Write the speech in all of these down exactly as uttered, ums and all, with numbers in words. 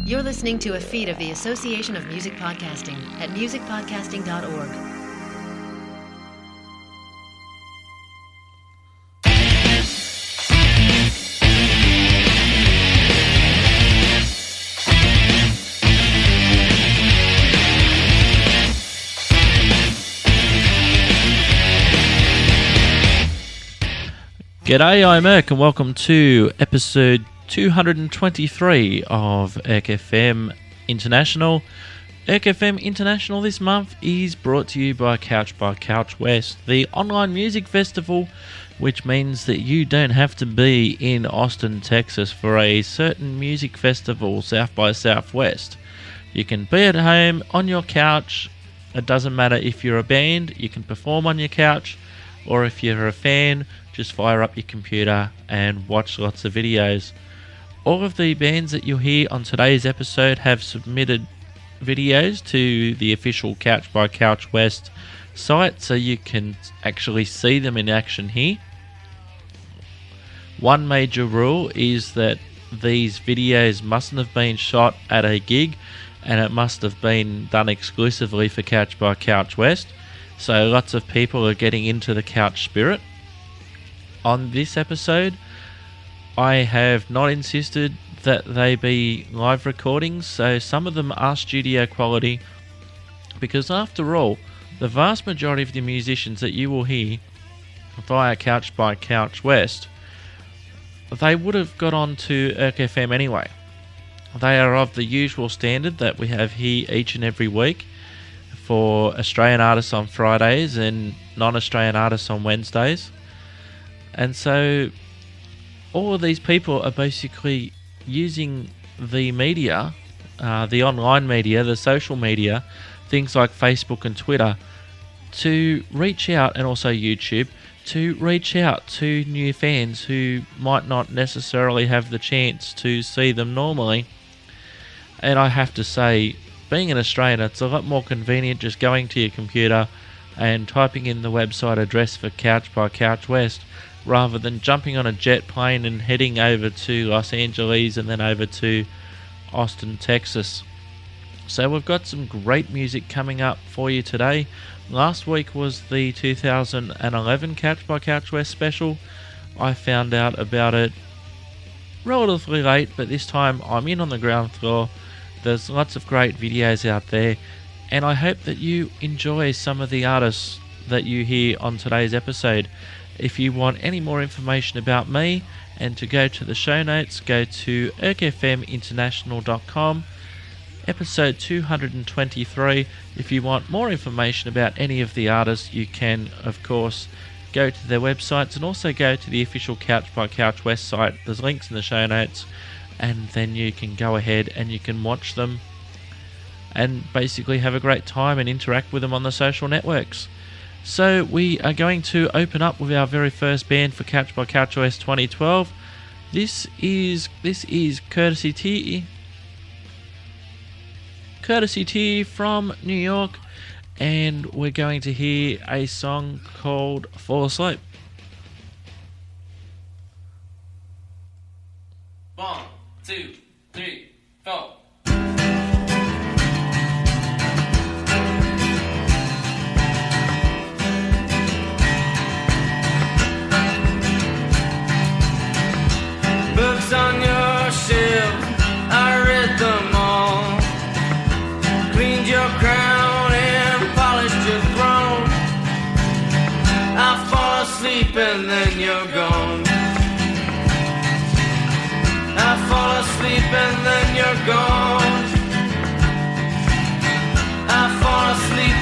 You're listening to a feed of the Association of Music Podcasting at music podcasting dot org. G'day, I'm Irk and welcome to episode two hundred twenty-three of Irk F M International. Irk F M International this month is brought to you by Couch by Couch West, the online music festival, which means that you don't have to be in Austin, Texas for a certain music festival, South by Southwest. You can be at home on your couch. It doesn't matter if you're a band, you can perform on your couch, or if you're a fan, just fire up your computer and watch lots of videos. All of the bands that you'll hear on today's episode have submitted videos to the official Couch by Couch West site, so you can actually see them in action here. One major rule is that these videos mustn't have been shot at a gig, and it must have been done exclusively for Couch by Couch West, so lots of people are getting into the couch spirit. On this episode, I have not insisted that they be live recordings, so some of them are studio quality, because after all, the vast majority of the musicians that you will hear via Couch by Couch West, they would have got on to Irk F M anyway. They are of the usual standard that we have here each and every week for Australian artists on Fridays and non-Australian artists on Wednesdays. And so all of these people are basically using the media, uh, the online media, the social media, things like Facebook and Twitter, to reach out, and also YouTube, to reach out to new fans who might not necessarily have the chance to see them normally. And I have to say, being an Australian, it's a lot more convenient just going to your computer and typing in the website address for Couch by Couch West, rather than jumping on a jet plane and heading over to Los Angeles and then over to Austin, Texas. So we've got some great music coming up for you today. Last week was the two thousand eleven Couch by Couch West special. I found out about it relatively late, but this time I'm in on the ground floor. There's lots of great videos out there, and I hope that you enjoy some of the artists that you hear on today's episode. If you want any more information about me and to go to the show notes, go to irk f m international dot com, episode two hundred twenty-three. If you want more information about any of the artists, you can, of course, go to their websites and also go to the official Couch by Couch West site. There's links in the show notes, and then you can go ahead and you can watch them and basically have a great time and interact with them on the social networks. So we are going to open up with our very first band for Couch by Couch West twenty twelve. This is this is Courtesy Tea, Courtesy Tea from New York, and we're going to hear a song called Fall Asleep. One, two, three, four. Books on your shelf, I read them all. Cleaned your crown and polished your throne. I fall asleep and then you're gone. I fall asleep and then you're gone. I fall asleep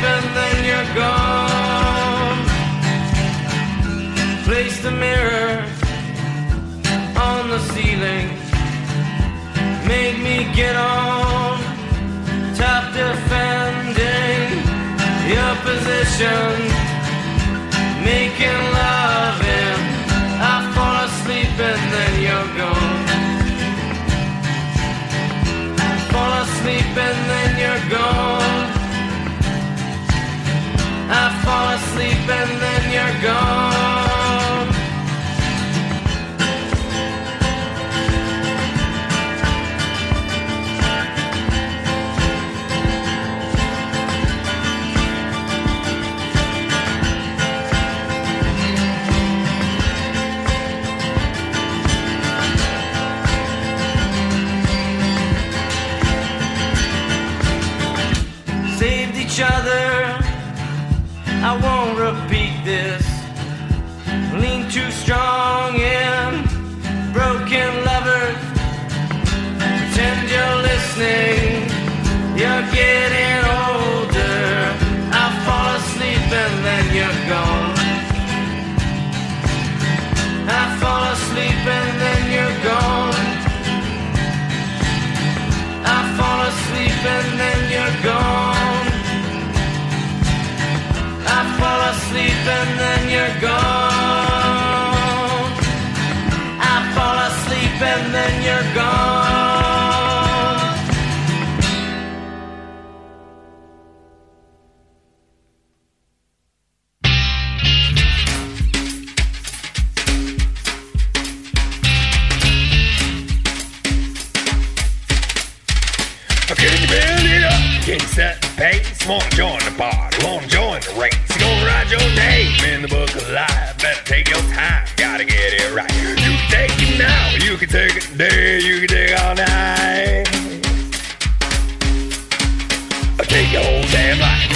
and then you're gone. Place the mirror on the ceiling, made me get on top, defending your position, making love, and I fall asleep and then you're gone. I fall asleep and then you're gone. I fall asleep and then you're gone. this. Lean too strong in broken lovers. Pretend you're listening, you're getting older. I fall asleep and then you're gone. I fall asleep and then you're gone. I fall asleep and then you're gone. I fall asleep and then you're gone. I fall asleep and then you're gone. Can you build it up? Can you set the pace? Wanna join the party? Wanna join the race? You gonna write your name in the book of life? Better take your time, gotta get it right. You can take it now, you can take it today, you can take it all night. Take your whole damn life.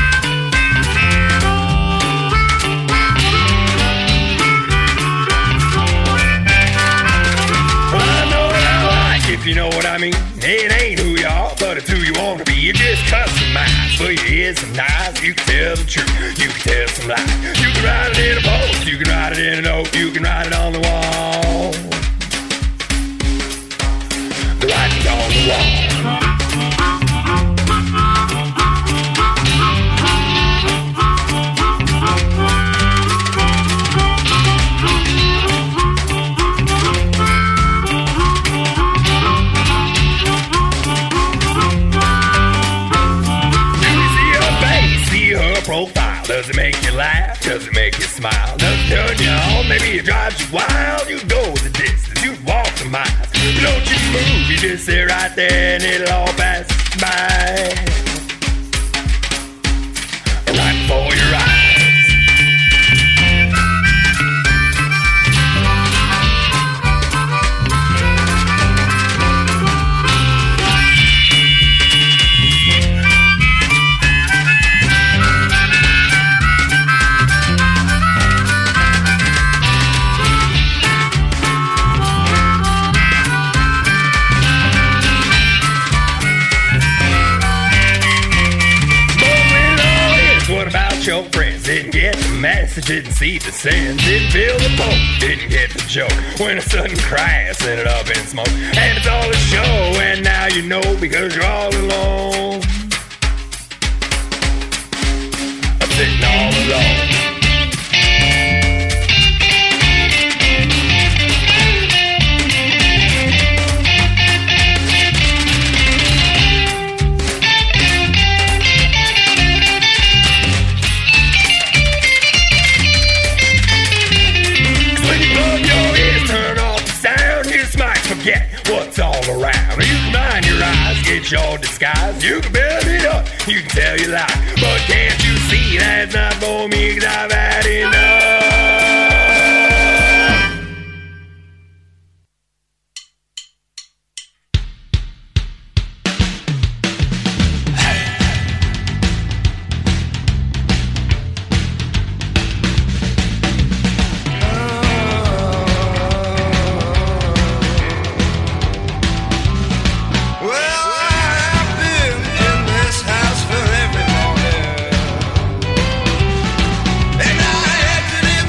If you know what I mean, it ain't who you are, but it's who you want to be. You just customize, but your ears some knives. You can tell the truth, you can tell some lies. You can write it in a post, you can write it in a note, you can write it on the wall. The writing's on the wall. Profile. Does it make you laugh? Does it make you smile? Does it turn you on? Maybe it drives you wild. You go the distance, you walk the miles. But don't you move, you just sit right there and it'll all pass by. Right before your eyes. Your friends didn't get the message, didn't see the sense, didn't feel the poke, didn't get the joke. When a sudden crash ended up in smoke, and it's all a show, and now you know because you're all alone. I'm sitting all alone. Forget what's all around. You can mind your eyes, get your disguise. You can build it up, you can tell your lie. But can't you see that's not for me, cause I've had enough. And I had to live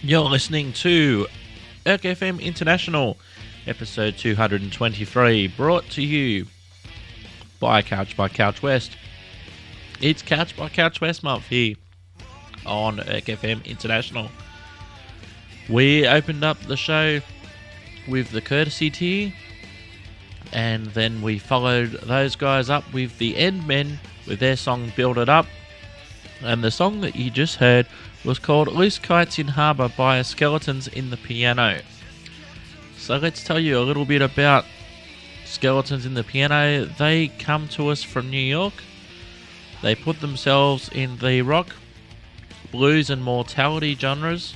You're listening to E R C F M International, episode two hundred twenty-three, brought to you by Couch by Couch West. It's Couch by Couch West month here on E R C F M International. We opened up the show with the Courtesy tier, and then we followed those guys up with the Endmen with their song Build It Up. And the song that you just heard was called Loose Kites in Harbour by Skeletons in the Piano. So let's tell you a little bit about Skeletons in the Piano. They come to us from New York. They put themselves in the rock, blues and mortality genres.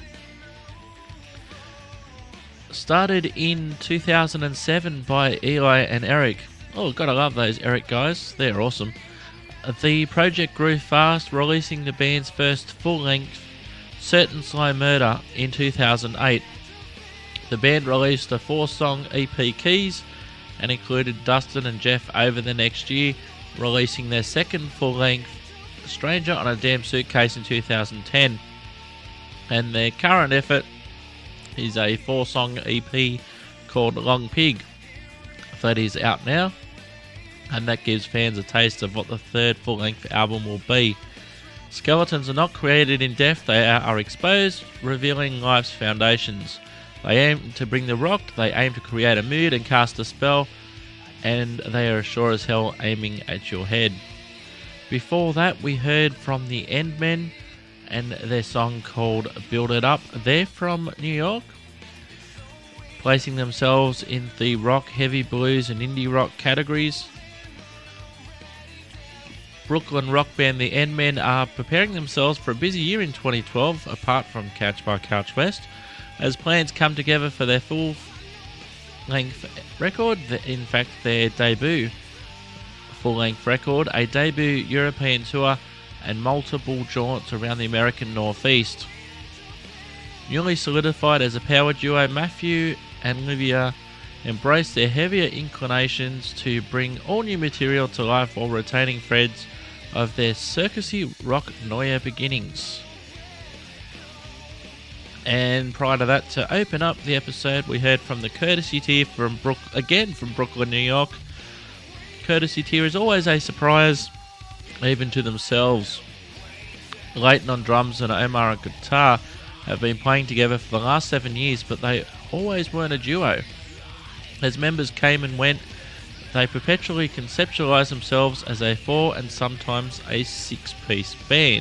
Started in two thousand seven by Eli and Eric. Oh, gotta love those Eric guys. They're awesome. The project grew fast, releasing the band's first full-length, Certain Slow Murder, in two thousand eight. The band released a four-song E P Keys and included Dustin and Jeff over the next year, releasing their second full-length, Stranger on a Damn Suitcase, in two thousand ten. And their current effort is a four-song E P called Long Pig that is out now, and that gives fans a taste of what the third full-length album will be. Skeletons are not created in death, they are exposed, revealing life's foundations. They aim to bring the rock, they aim to create a mood and cast a spell, and they are sure as hell aiming at your head. Before that, we heard from the Endmen and their song called Build It Up. They're from New York, placing themselves in the rock, heavy blues and indie rock categories. Brooklyn rock band The Endmen are preparing themselves for a busy year in twenty twelve, apart from Couch by Couch West, as plans come together for their full-length record, in fact their debut full-length record, a debut European tour, and multiple jaunts around the American Northeast. Newly solidified as a power duo, Matthew and Olivia embrace their heavier inclinations to bring all new material to life while retaining threads of their circusy rock noir beginnings. And prior to that, to open up the episode, we heard from the Courtesy tier from Brook again from Brooklyn, New York. Courtesy tier is always a surprise, even to themselves. Leighton on drums and Omar on guitar have been playing together for the last seven years, but they always weren't a duo. As members came and went, they perpetually conceptualised themselves as a four and sometimes a six-piece band.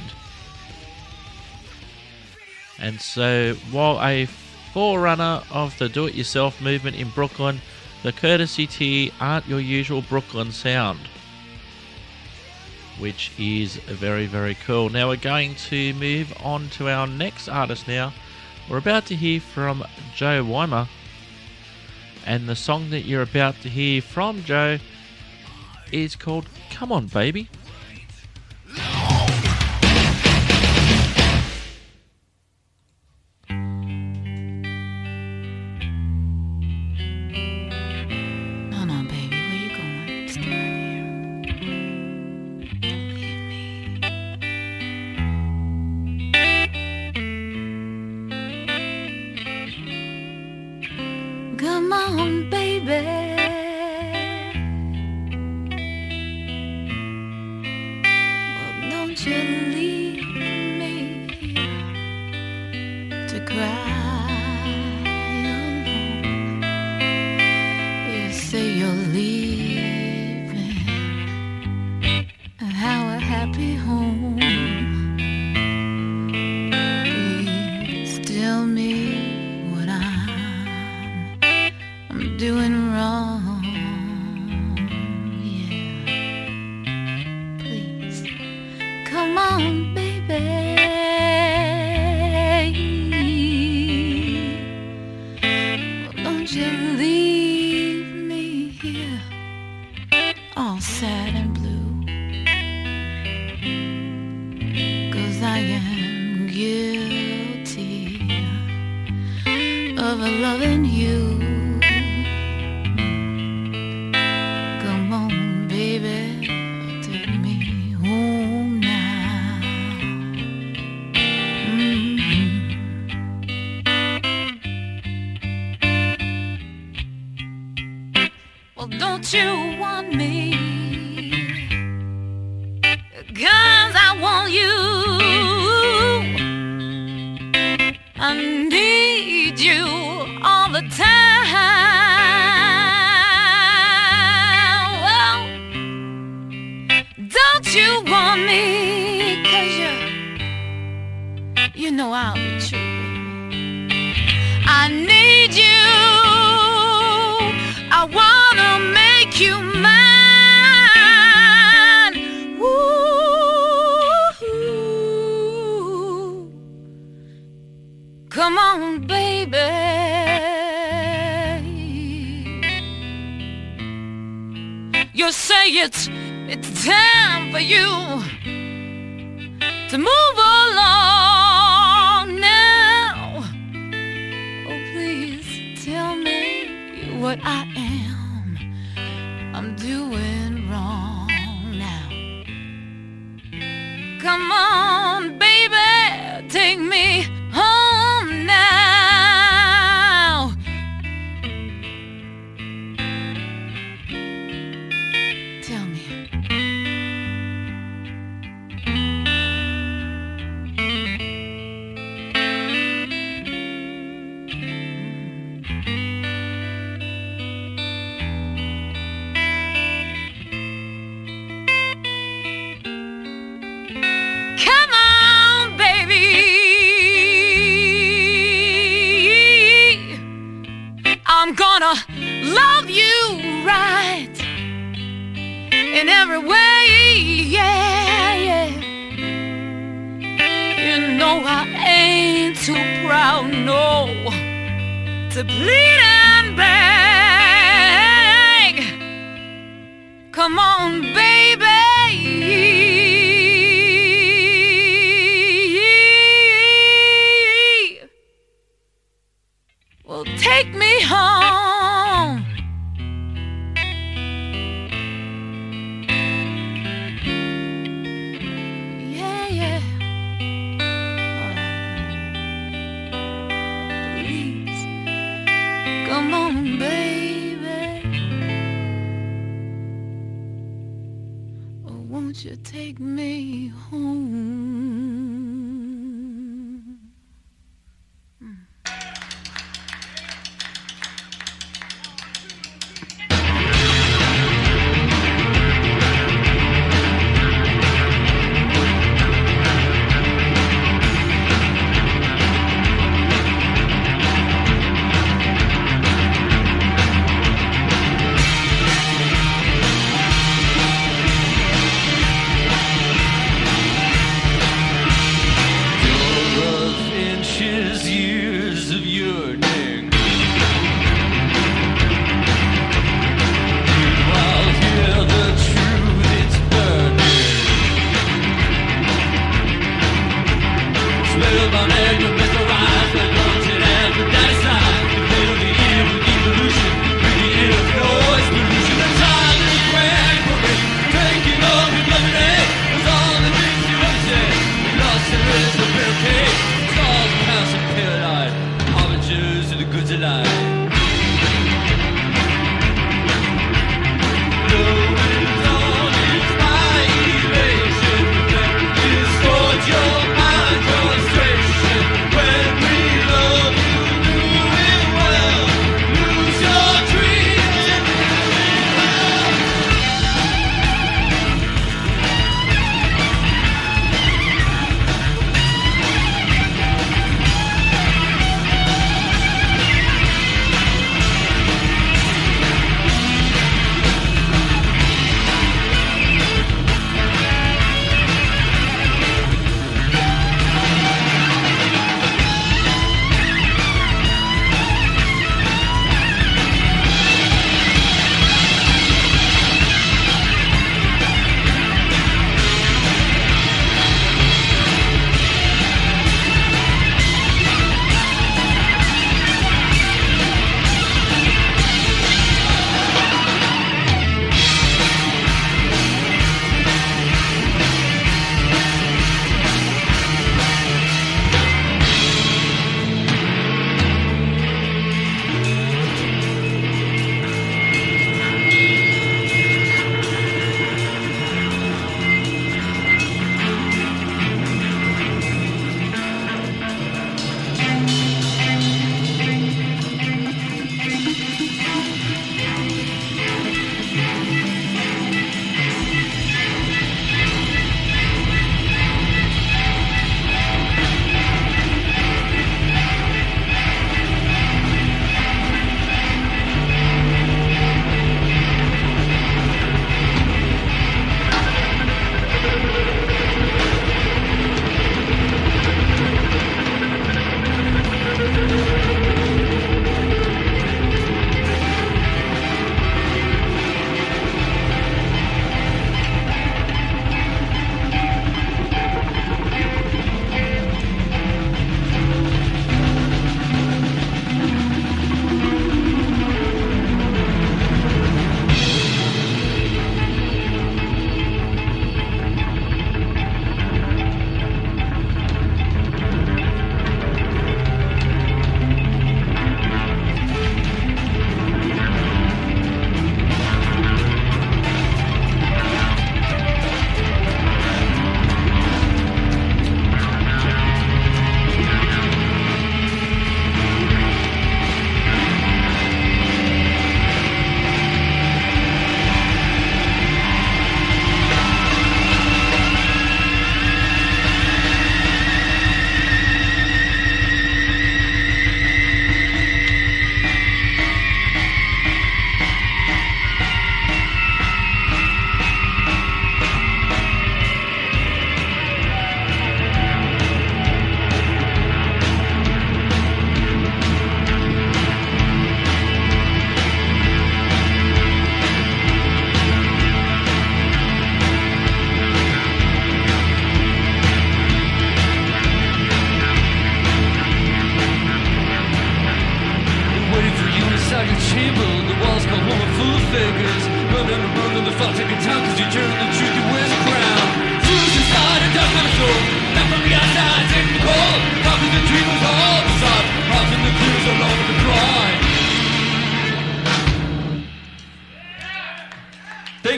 And so, while a forerunner of the do-it-yourself movement in Brooklyn, the Courtesy tier aren't your usual Brooklyn sound, which is very, very cool. Now we're going to move on to our next artist now. We're about to hear from Joe Weimer, and the song that you're about to hear from Joe is called Come On Baby. Come on, baby. Well, don't you leave me here to cry alone. You say you're leaving, how a happy home. Please tell me what I'm doing wrong, yeah. Please, come on, baby. Well, don't you leave me here all sad and blue, 'cause I am guilty of loving you. 'cause I want you. I need you all the time. Well, don't you want me? 'Cause you, you know I'll be true, baby. I need you. I wanna make you mine. Ooh, come on, baby. You say it's it's time for you to move along now. Oh, please tell me what I am I'm doing wrong now. Come on, baby, take me home now. Tell me. Come on, baby. I'm gonna love you right in every way, yeah, yeah. You know I ain't too proud, no, to plead and beg. Come on, baby. Well, take me home. Yeah, yeah. Please, come on, baby. Oh, won't you take me home? Your mind, your frustration.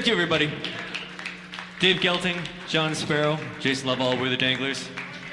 Thank you, everybody. Dave Gelting, John Sparrow, Jason Lovell, we're the Danglers.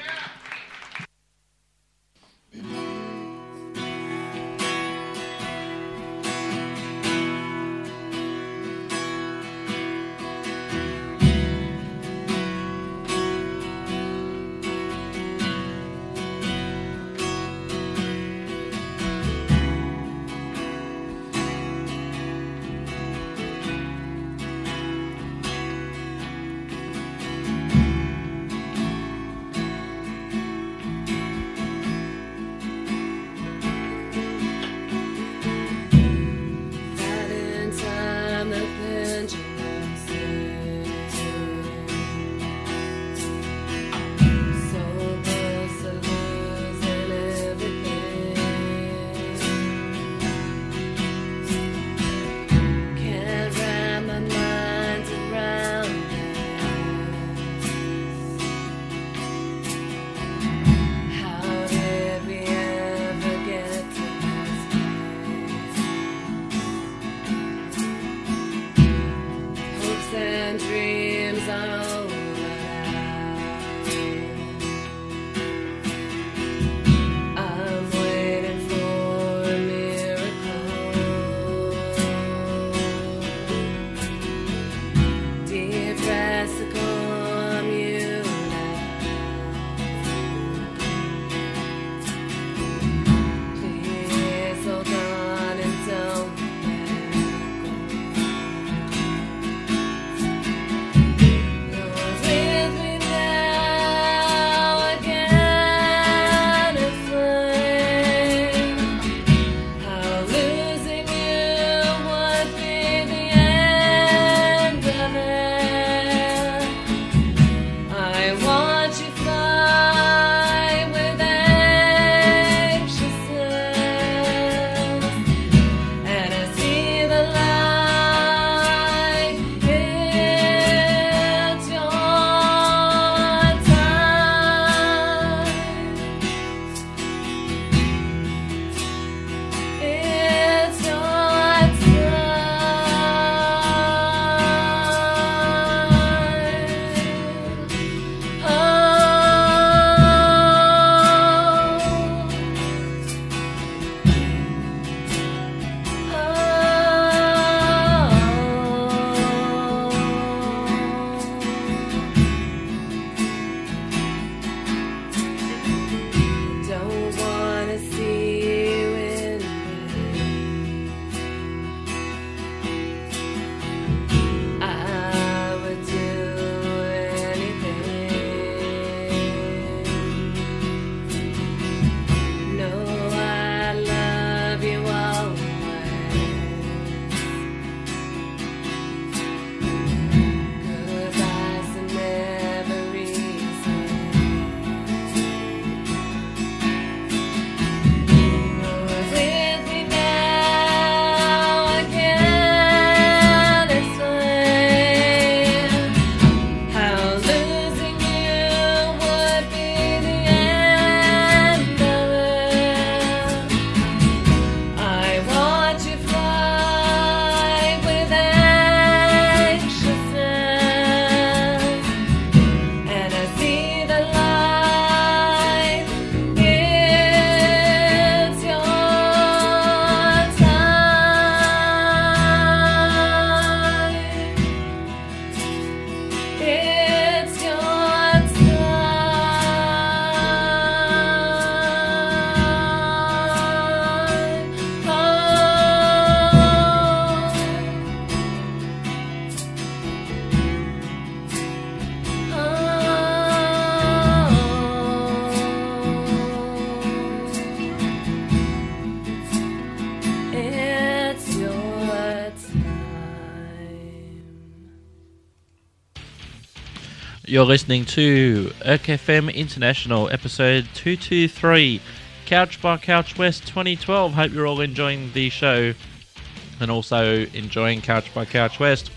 You're listening to E R C F M International, episode two twenty-three, Couch by Couch West twenty twelve. Hope you're all enjoying the show and also enjoying Couch by Couch West.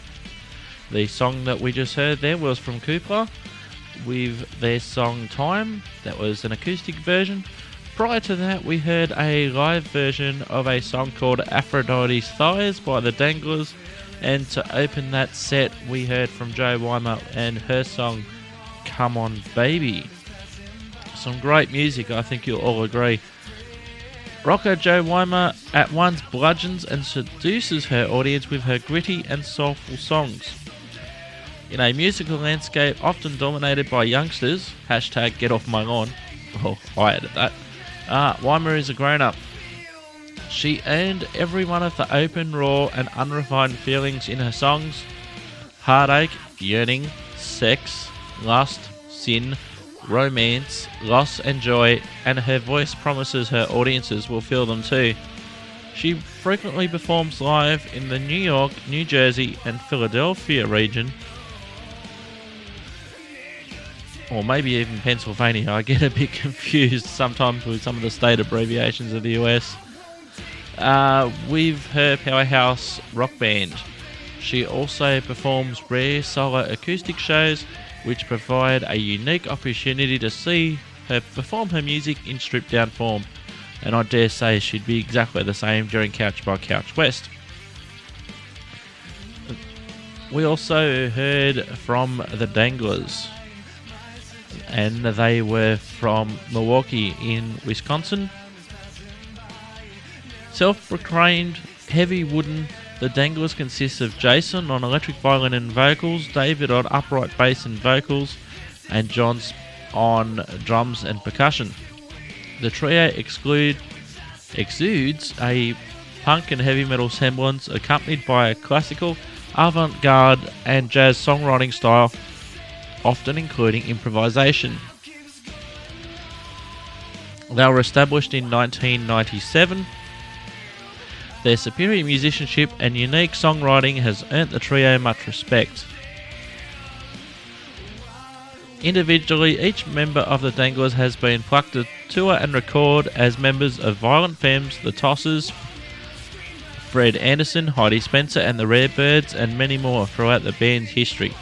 The song that we just heard there was from Cooper with their song Time. That was an acoustic version. Prior to that, we heard a live version of a song called Aphrodite's Thighs by the Danglers, And to open that set, we heard from Jo Weimer and her song, Come On Baby. Some great music, I think you'll all agree. Rocker Jo Weimer at once bludgeons and seduces her audience with her gritty and soulful songs. In a musical landscape often dominated by youngsters, hashtag get off my lawn, well, I added that, uh, Weimer is a grown-up. She earned every one of the open, raw and unrefined feelings in her songs. Heartache, yearning, sex, lust, sin, romance, loss and joy, and her voice promises her audiences will feel them too. She frequently performs live in the New York, New Jersey and Philadelphia region, or maybe even Pennsylvania. I get a bit confused sometimes with some of the state abbreviations of the U S. Uh, with her powerhouse rock band. She also performs rare solo acoustic shows which provide a unique opportunity to see her perform her music in stripped down form, and I dare say she'd be exactly the same during Couch by Couch West. We also heard from the Danglers, and they were from Milwaukee in Wisconsin. Self-proclaimed heavy wooden, the Danglers consists of Jason on electric violin and vocals, David on upright bass and vocals, and John on drums and percussion. The trio exclude, exudes a punk and heavy metal semblance accompanied by a classical, avant-garde and jazz songwriting style, often including improvisation. They were established in nineteen ninety-seven. Their superior musicianship and unique songwriting has earned the trio much respect. Individually, each member of the Danglers has been plucked to tour and record as members of Violent Femmes, The Tossers, Fred Anderson, Heidi Spencer and the Rarebirds, and many more throughout the band's history.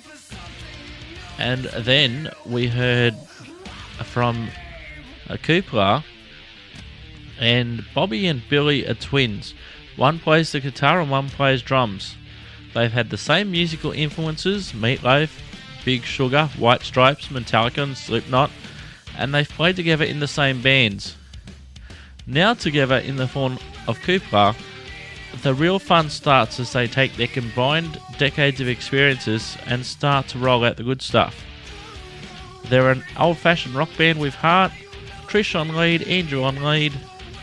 And then we heard from Kupla, and Bobby and Billy are twins. One plays the guitar and one plays drums. They've had the same musical influences, Meatloaf, Big Sugar, White Stripes, Metallica and Slipknot, and they've played together in the same bands. Now together in the form of Kupla, the real fun starts as they take their combined decades of experiences and start to roll out the good stuff. They're an old-fashioned rock band with heart, Trish on lead, Andrew on lead,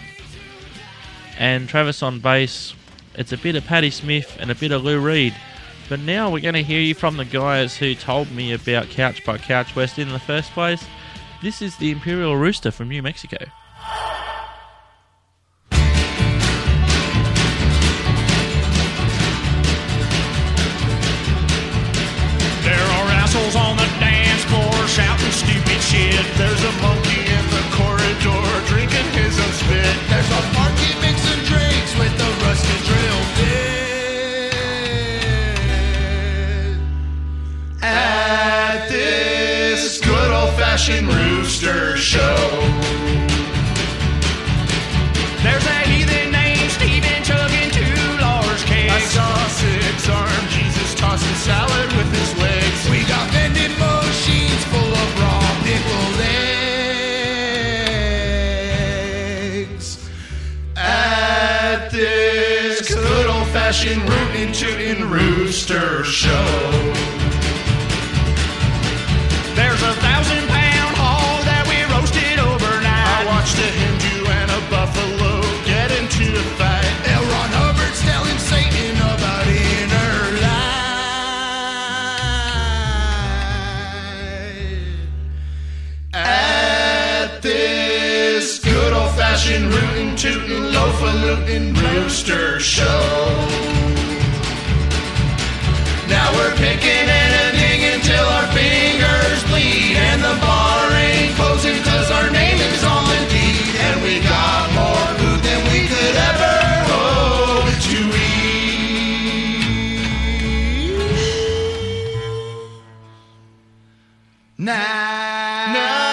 and Travis on bass. It's a bit of Patti Smith and a bit of Lou Reed. But now we're going to hear you from the guys who told me about Couch by Couch West in the first place. This is the Imperial Rooster from New Mexico. There are assholes on the dance floor shouting stupid shit. There's a monkey in the corridor drinking his own spit. There's a monkey mixing drinks with the rusted drill bit. At this good old-fashioned rooster show, there's a heathen named Stephen chugging two large cakes. I saw a six-armed Jesus tossing salad with his legs. We got vending machines full of raw nickel eggs. At this good old-fashioned rootin' tootin' rooster show, there's a thousand-pound hog that we roasted overnight. I watched a Hindu and a buffalo get into a fight. L. Ron Hubbard's telling Satan about inner life. At this good old-fashioned rootin' tootin' loaf-a-lootin' rooster show, now we're picking and a dinging till our fingers bleed, and the bar ain't closing cause our name is on the deed, and we got more food than we could ever hope to eat. Now,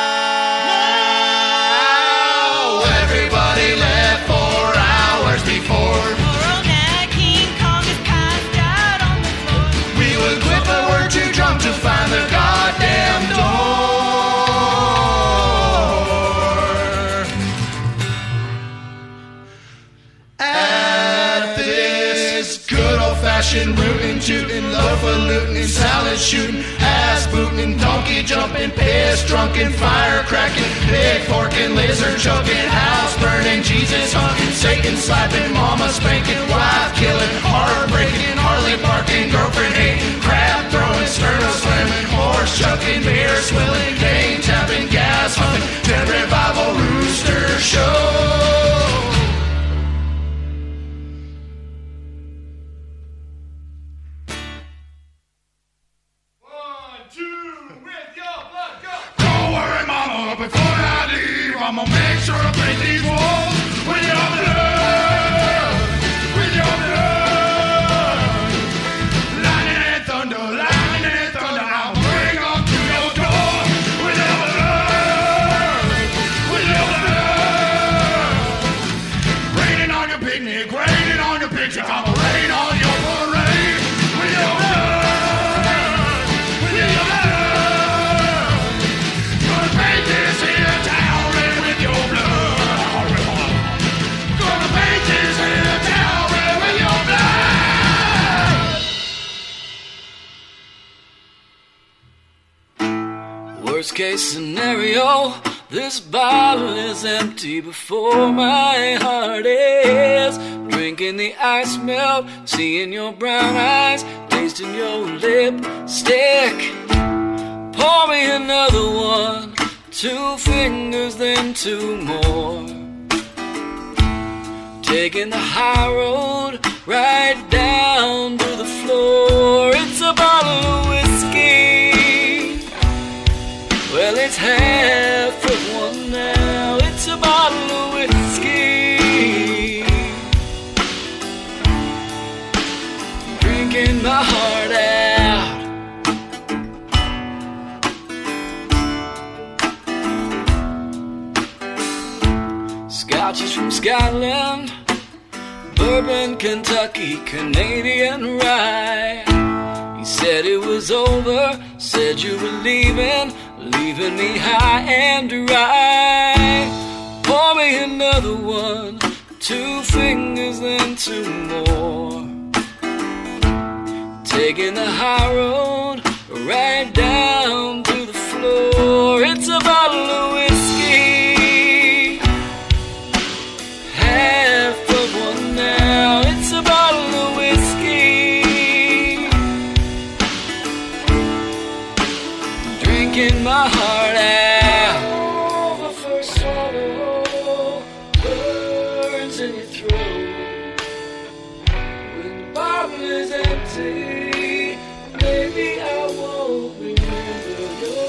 now, everybody left four hours before. Tomorrow night, King Kong is passed out. the goddamn door. At this good old-fashioned rootin', tootin', loaf of lootin', salad shootin', ass bootin', donkey jumpin', piss drunkin', fire crackin', pig forkin', lizard chokin', house burnin', Jesus hunkin', Satan slappin', mama spankin', wife killin', heart breakin', Harley barkin', girlfriend hatin', crab throwin', sternum slammin', horse chuckin', beer swillin', cane tappin', gas humpin', dead revival rooster show. Before I leave, I'm gonna make sure I paint these walls with your blood, with your blood. Lightning and thunder, lightning and thunder, I'll bring them to your door with your blood, with your blood. Raining on your picnic, raining on your picture, I'm gonna rain on your parade with your blood, with your blood. Worst case scenario, this bottle is empty before my heart is. Drinking the ice melt, seeing your brown eyes, tasting your lipstick. Pour me another one, two fingers then two more. Taking the high road right down to the floor. It's a bottle of whiskey. Well, it's half of one now. It's a bottle of whiskey. Drinking my heart out. Scotch is from Scotland, bourbon, Kentucky, Canadian rye. He said it was over, said you were leaving, leaving me high and dry. Pour me another one, two fingers then two more. Taking the high road right down to the floor. It's a bottle of whiskey, half of one now. It's a bottle of whiskey. Drinking my heart out. Oh, the first swallow burns in your throat. When the bottle is empty, maybe I won't remember your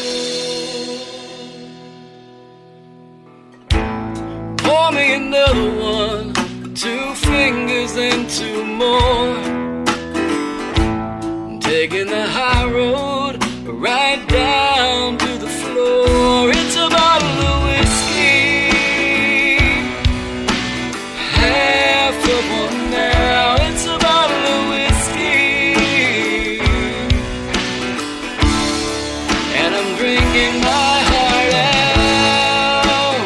name. Pour me another one, two fingers then two more. Taking the high road right down to the floor. It's a bottle of whiskey, half of one now. It's a bottle of whiskey, and I'm drinking my heart out.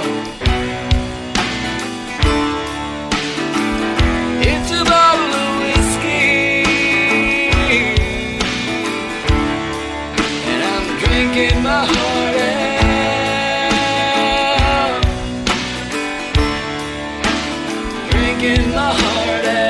It's a bottle of whiskey, and I'm drinking my heart out. Drinking my heart out.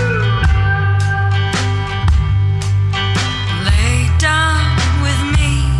Lay down with me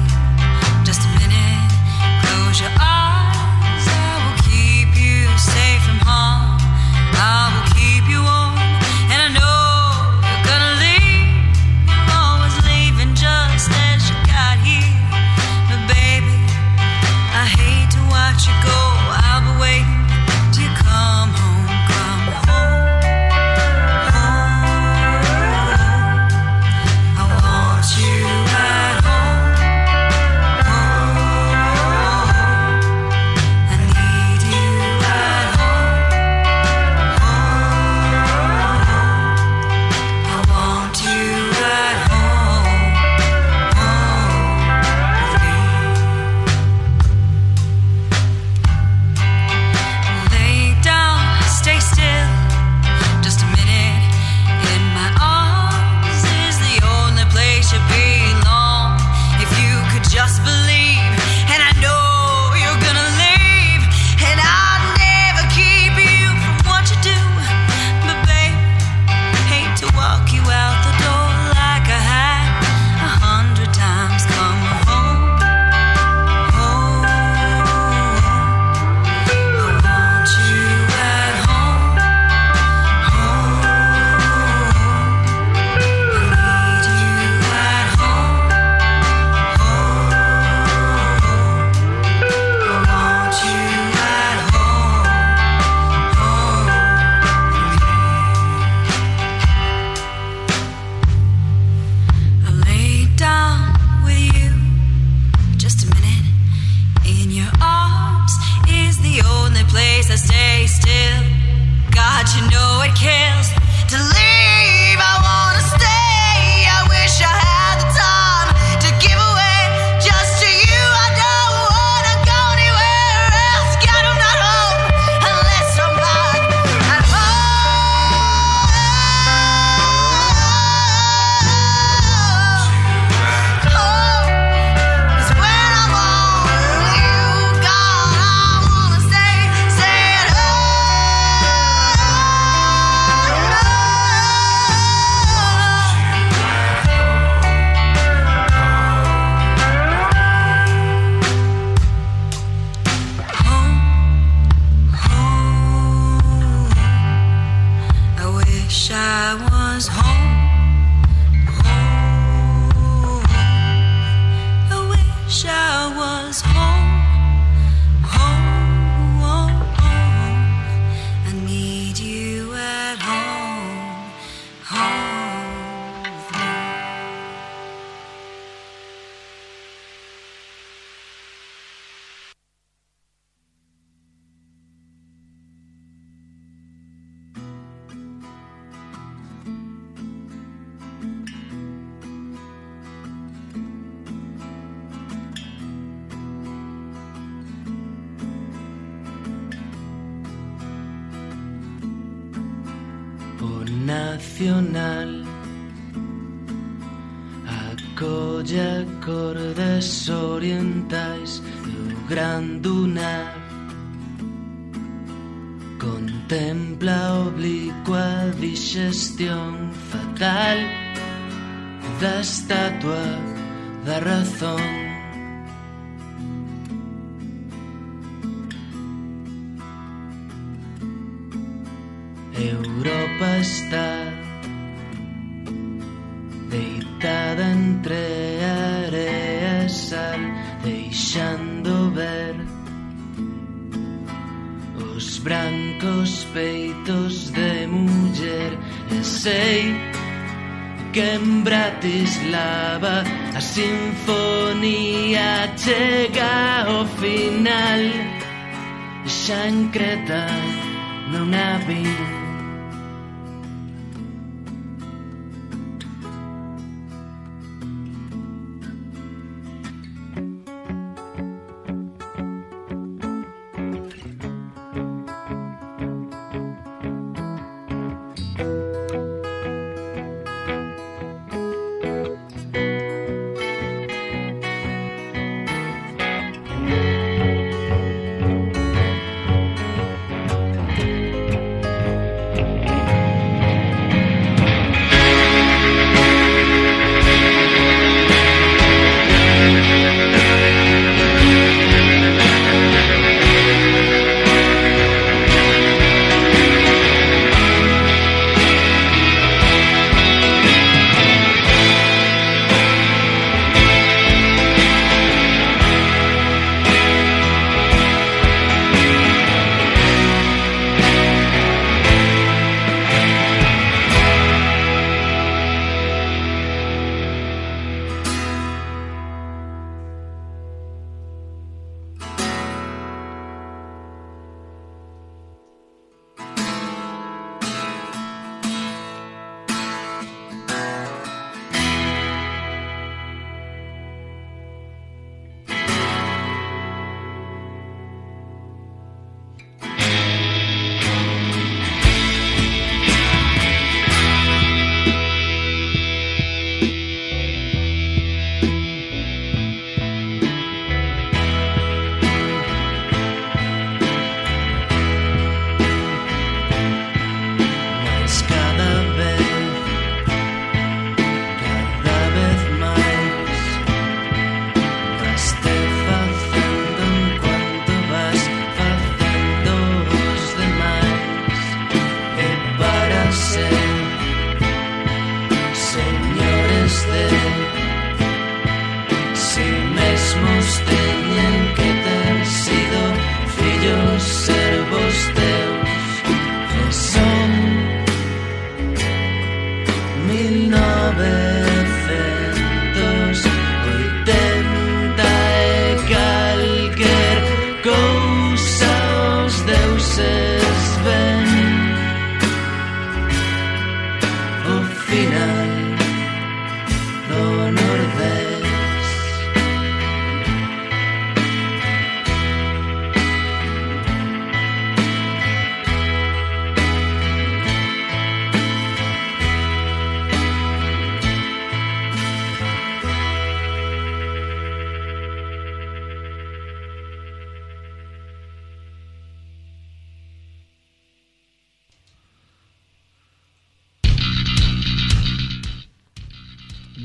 place I stay still. God, you know it kills to leave. I wanna stay. I wish I had the time to give away just to you. I don't wanna go anywhere else. God, I'm not home unless I'm back at home. Home is when I want you. God, I wanna stay, stay at home. Home, home. I wish I was home, home. I wish I was home, home, home. I need you at home, home with me. O nacional acolle acordes orientais do gran dunar. Contempla oblicua digestión fatal da estatua da razón. Europa está deitada entre area e sal, deixando ver os brancos peitos de muller. E sei que en Bratislava a sinfonía chega ao final. Xa en Creta non a vin.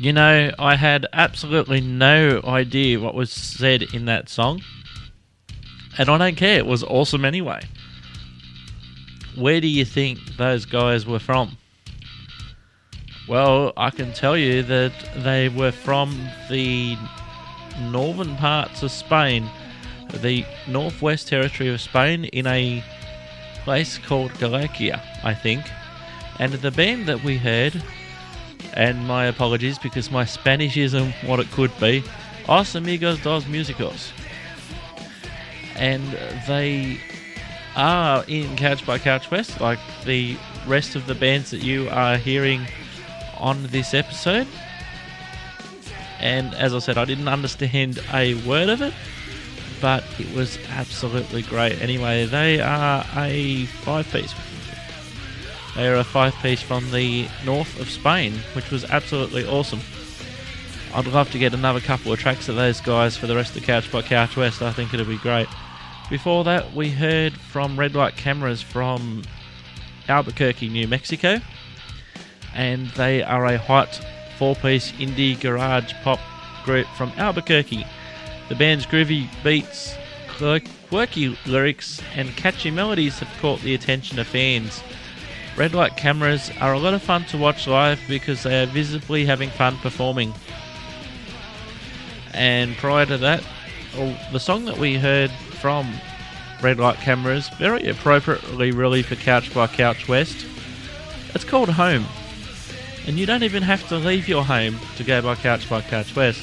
You know, I had absolutely no idea what was said in that song. And I don't care, it was awesome anyway. Where do you think those guys were from? Well, I can tell you that they were from the northern parts of Spain, the northwest territory of Spain, in a place called Galicia, I think. And the band that we heard, and my apologies because my Spanish isn't what it could be, Os Amigos dos Músicos. And they are in Couch by Couch West, like the rest of the bands that you are hearing on this episode. And as I said, I didn't understand a word of it, but it was absolutely great. Anyway, they are a five-piece. They are a five-piece from the north of Spain, which was absolutely awesome. I'd love to get another couple of tracks of those guys for the rest of Couch by Couch West. I think it'll be great. Before that, we heard from Red Light Cameras from Albuquerque, New Mexico. And they are a hot four-piece indie garage pop group from Albuquerque. The band's groovy beats, quirky lyrics, and catchy melodies have caught the attention of fans. Red Light Cameras are a lot of fun to watch live because they are visibly having fun performing. And prior to that, the song that we heard from Red Light Cameras, very appropriately really for Couch by Couch West, it's called Home. And you don't even have to leave your home to go by Couch by Couch West.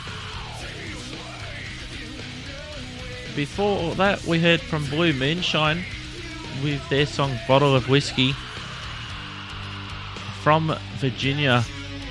Before that, we heard from Blue Moonshine with their song Bottle of Whiskey from Virginia.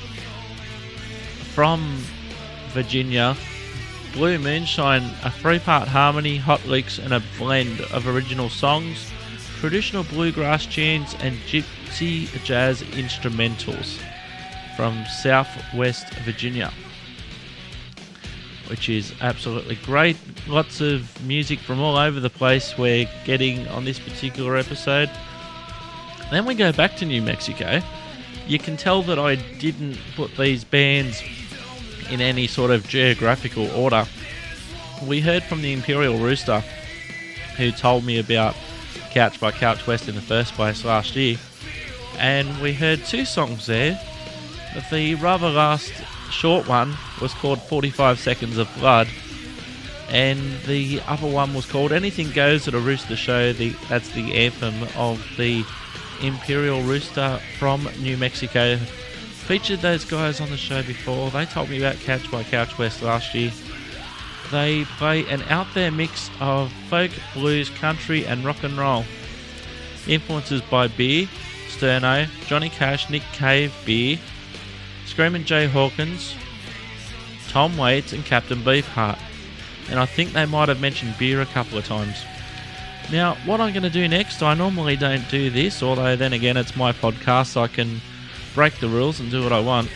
From Virginia, Blue Moonshine, a three-part harmony, hot licks, and a blend of original songs, traditional bluegrass tunes, and gypsy jazz instrumentals from Southwest Virginia, which is absolutely great. Lots of music from all over the place we're getting on this particular episode. Then we go back to New Mexico. You can tell that I didn't put these bands in any sort of geographical order. We heard from the Imperial Rooster, who told me about Couch by Couch West in the first place last year, and we heard two songs there. The rather last short one was called forty-five Seconds of Blood, and the other one was called Anything Goes at a Rooster Show. The, that's the anthem of the Imperial Rooster from New Mexico. Featured those guys on the show before. They told me about Couch by Couch West last year. They play an out there mix of folk, blues, country, and rock and roll. Influences by Beer, Sterno, Johnny Cash, Nick Cave, Beer, Screamin' Jay Hawkins, Tom Waits, and Captain Beefheart. And I think they might have mentioned Beer a couple of times. Now, what I'm going to do next, I normally don't do this, although then again it's my podcast, so I can break the rules and do what I want.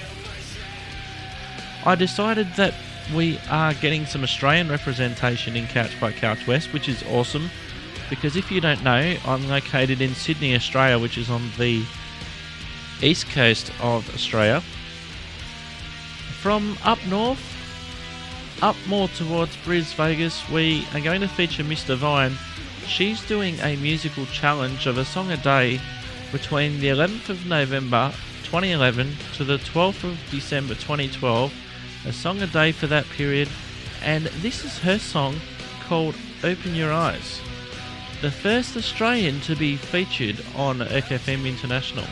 I decided that we are getting some Australian representation in Couch by Couch West, which is awesome, because if you don't know, I'm located in Sydney, Australia, which is on the east coast of Australia. From up north, up more towards Bris Vegas, we are going to feature Mister Vine. She's doing a musical challenge of a song a day between the eleventh of November twenty eleven to the twelfth of December twenty twelve, a song a day for that period, and this is her song called Open Your Eyes, the first Australian to be featured on E K F M International.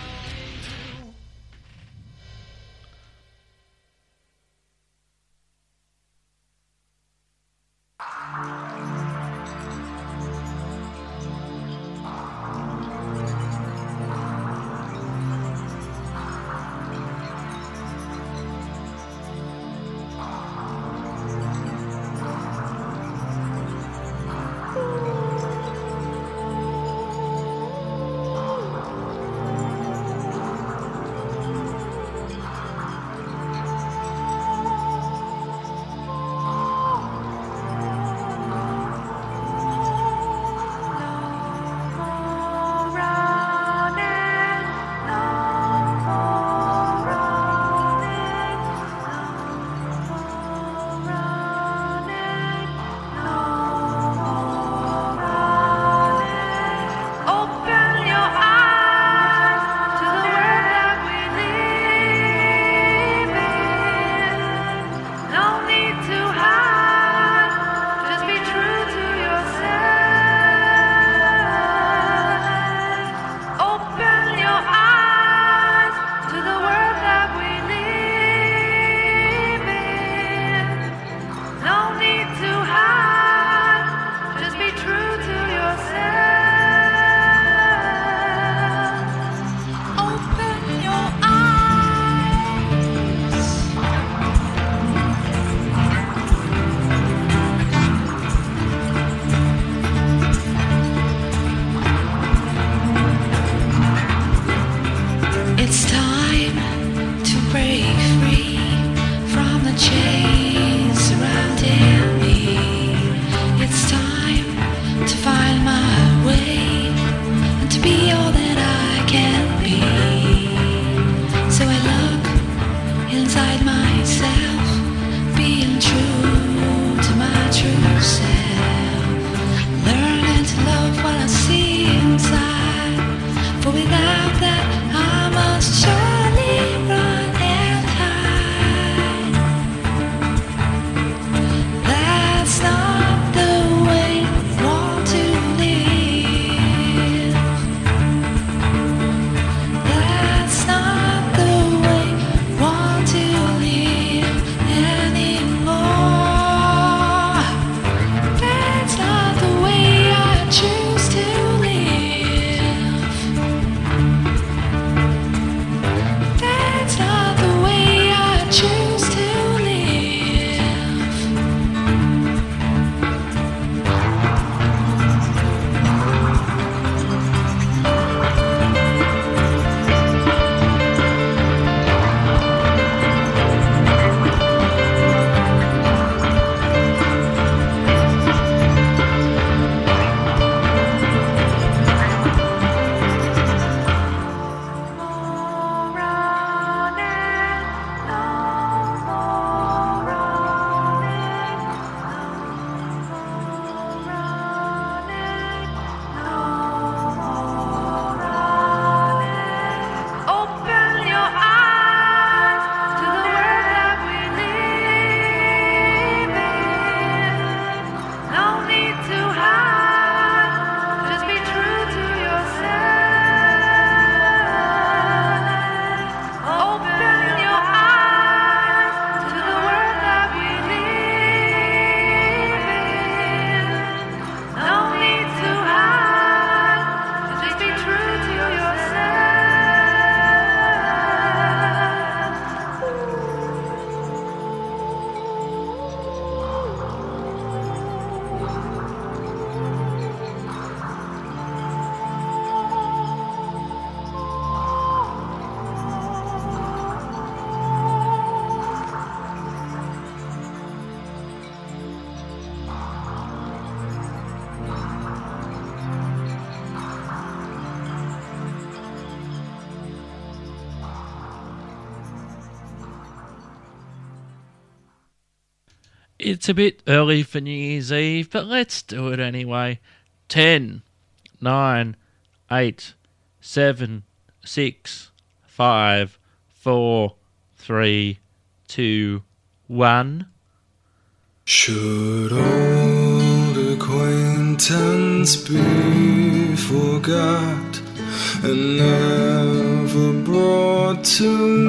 It's a bit early for New Year's Eve, but let's do it anyway. Ten, nine, eight, seven, six, five, four, three, two, one. Should old acquaintance be forgot and never brought to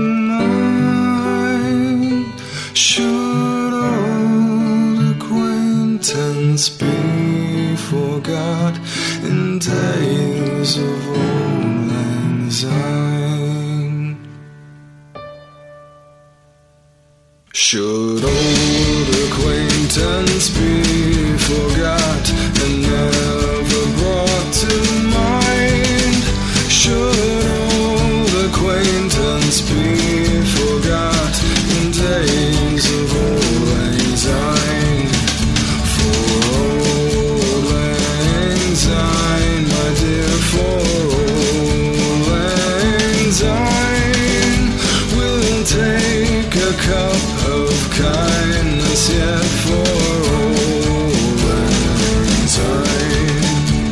mind? Should old acquaintance be forgot in days of old lang syne? Should old acquaintance be forgot and never brought to mind? Should old acquaintance be forgot in days of old lang syne? For old lang syne, my dear, for old lang syne, we'll take a cup of kindness yet for old lang syne.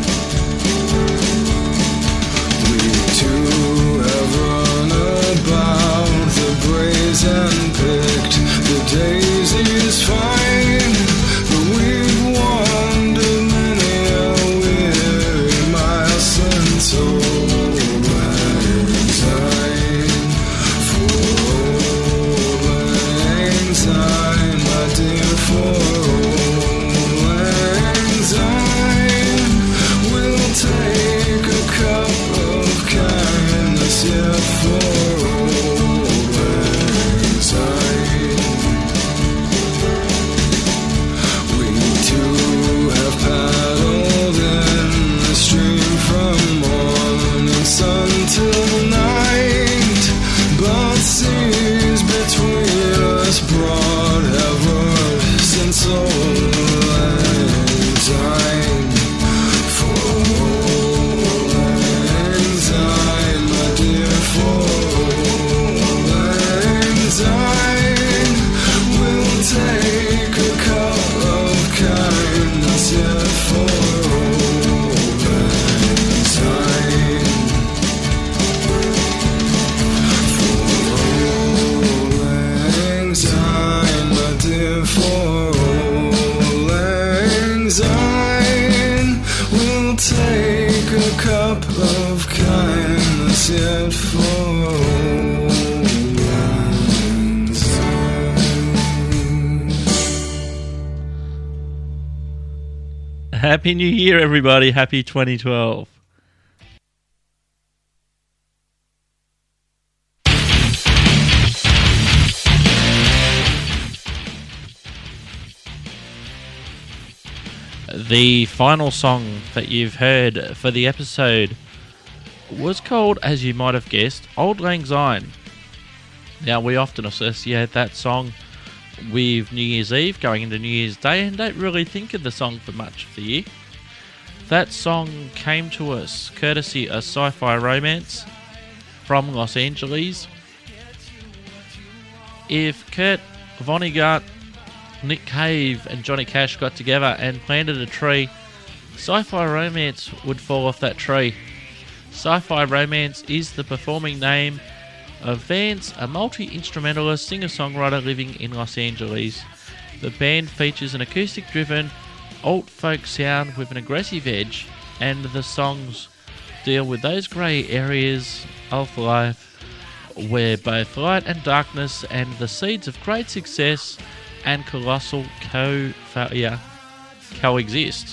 We too have run about the braes and picked the daisies fine, but we've wandered many a weary mile since old lang syne. For old lang syne, my dear, for old lang syne, we'll take a cup of kindness yet for old lang syne. We too have paddled in the stream from morning sun till night, but seas between us broad have run since old lang syne. For old lang syne, my dear, for old lang syne, we'll take a cup of kindness yet for old lang syne. For old lang syne, my dear, for old lang syne, we'll take a cup of kindness yet for old lang syne. Happy New Year, everybody. Happy twenty twelve. The final song that you've heard for the episode was called, as you might have guessed, Auld Lang Syne. Now, we often associate that song with New Year's Eve, going into New Year's Day, and don't really think of the song for much of the year. That song came to us courtesy of Sci-Fi Romance from Los Angeles. If Kurt Vonnegut, Nick Cave and Johnny Cash got together and planted a tree, Sci-Fi Romance would fall off that tree. Sci-Fi Romance is the performing name of Vance, a multi-instrumentalist singer-songwriter living in Los Angeles. The band features an acoustic-driven alt-folk sound with an aggressive edge, and the songs deal with those grey areas of life where both light and darkness and the seeds of great success and colossal co-failure coexist.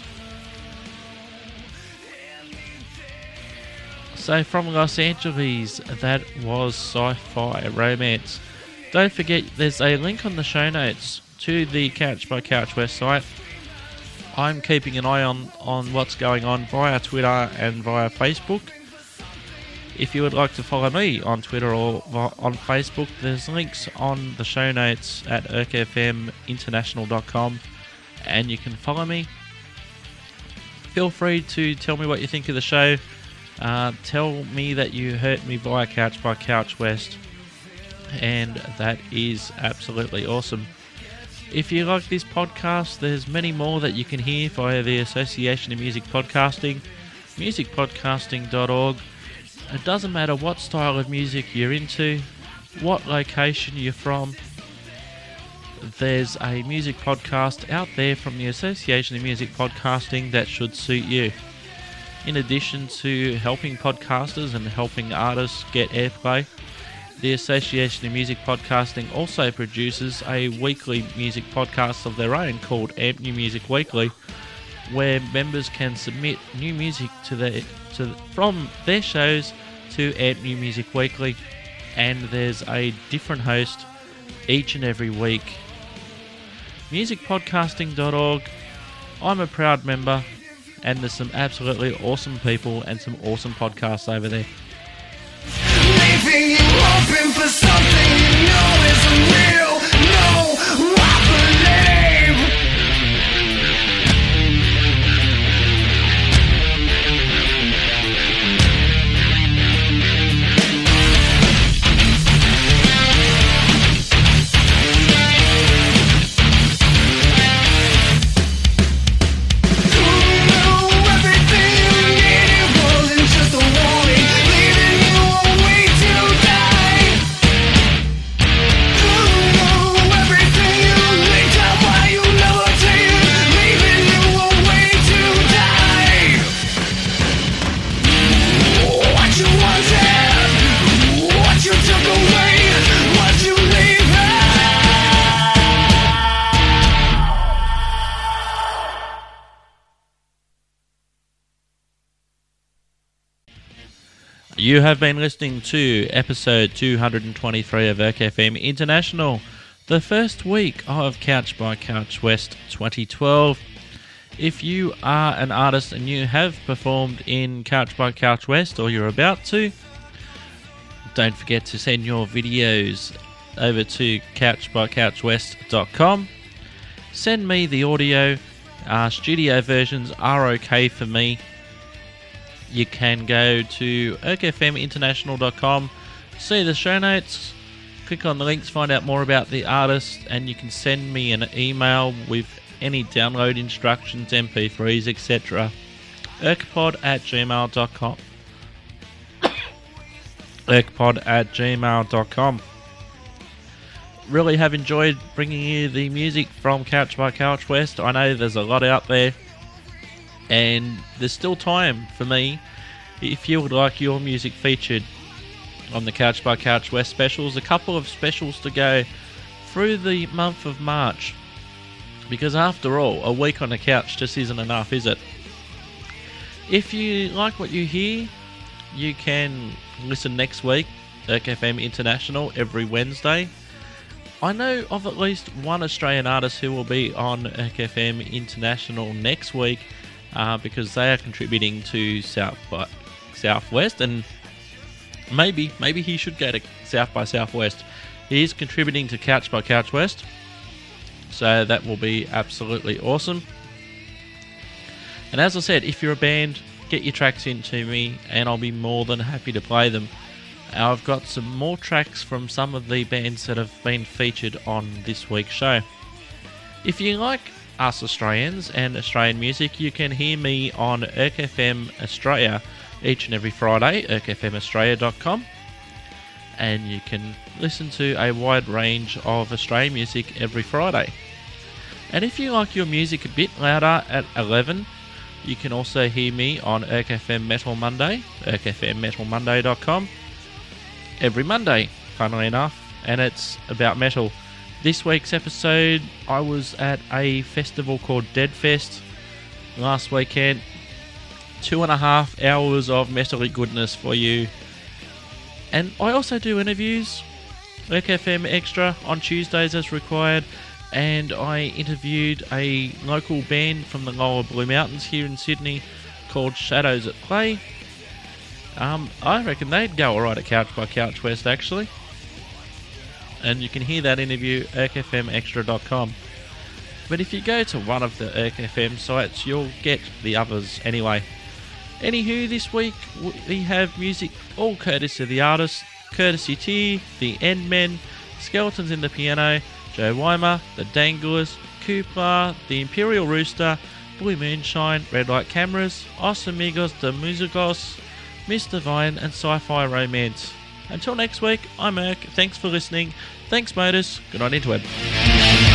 So from Los Angeles, that was Sci-Fi Romance. Don't forget, there's a link on the show notes to the Couch by Couch West site. I'm keeping an eye on, on what's going on via Twitter and via Facebook. If you would like to follow me on Twitter or on Facebook, there's links on the show notes at irk f m international dot com, and you can follow me. Feel free to tell me what you think of the show. Uh, tell me that you heard me via Couch by Couch West, and that is absolutely awesome. If you like this podcast, there's many more that you can hear via the Association of Music Podcasting, music podcasting dot org. It doesn't matter what style of music you're into, what location you're from, there's a music podcast out there from the Association of Music Podcasting that should suit you. In addition to helping podcasters and helping artists get airplay, the Association of Music Podcasting also produces a weekly music podcast of their own called Amp New Music Weekly, where members can submit new music to their, to from their shows to Amp New Music Weekly, and there's a different host each and every week. music podcasting dot org. I'm a proud member, and there's some absolutely awesome people and some awesome podcasts over there. Leaving you hoping for something you know isn't real. No, I believe. You have been listening to episode two hundred twenty-three of Erk F M International, the first week of Couch by Couch West twenty twelve. If you are an artist and you have performed in Couch by Couch West, or you're about to, don't forget to send your videos over to couch by couch west dot com. Send me the audio. Uh, studio versions are okay for me. You can go to erk f m international dot com, see the show notes, click on the links, find out more about the artist, and you can send me an email with any download instructions, M P threes, et cetera. erkpod at gmail dot com. erkpod at gmail dot com. Really have enjoyed bringing you the music from Couch by Couch West. I know there's a lot out there, and there's still time for me. If you would like your music featured on the Couch by Couch West specials, a couple of specials to go through the month of March, because after all, a week on the couch just isn't enough, is it? If you like what you hear, you can listen next week, Erk F M International, every Wednesday. I know of at least one Australian artist who will be on Erk F M International next week, uh, because they are contributing to South by Southwest, and maybe maybe he should go to South by Southwest. He is contributing to Couch by Couch West, so that will be absolutely awesome. And as I said, if you're a band, get your tracks in to me, and I'll be more than happy to play them. I've got some more tracks from some of the bands that have been featured on this week's show. If you like us Australians and Australian music, you can hear me on Erk F M Australia each and every Friday, erk f m australia dot com, and you can listen to a wide range of Australian music every Friday. And if you like your music a bit louder at eleven, you can also hear me on Erk F M Metal Monday, erk f m metal monday dot com, every Monday, funnily enough, and it's about metal. This week's episode, I was at a festival called Deadfest last weekend. Two and a half hours of metal-y goodness for you. And I also do interviews, Erk F M Extra, on Tuesdays as required, and I interviewed a local band from the Lower Blue Mountains here in Sydney called Shadows at Play. Um, I reckon they'd go alright at Couch by Couch West, actually. And you can hear that interview at erk f m extra dot com. But if you go to one of the Erk F M sites, you'll get the others anyway. Anywho, this week we have music all courtesy of the artist, courtesy T, the Endmen, Skeletons in the Piano, Joe Weimer, The Danglers, Cooper, The Imperial Rooster, Blue Moonshine, Red Light Cameras, Os Amigos de Musicos, Mister Vine, and Sci-Fi Romance. Until next week, I'm Merc. Thanks for listening. Thanks, Modus. Good night, Interweb.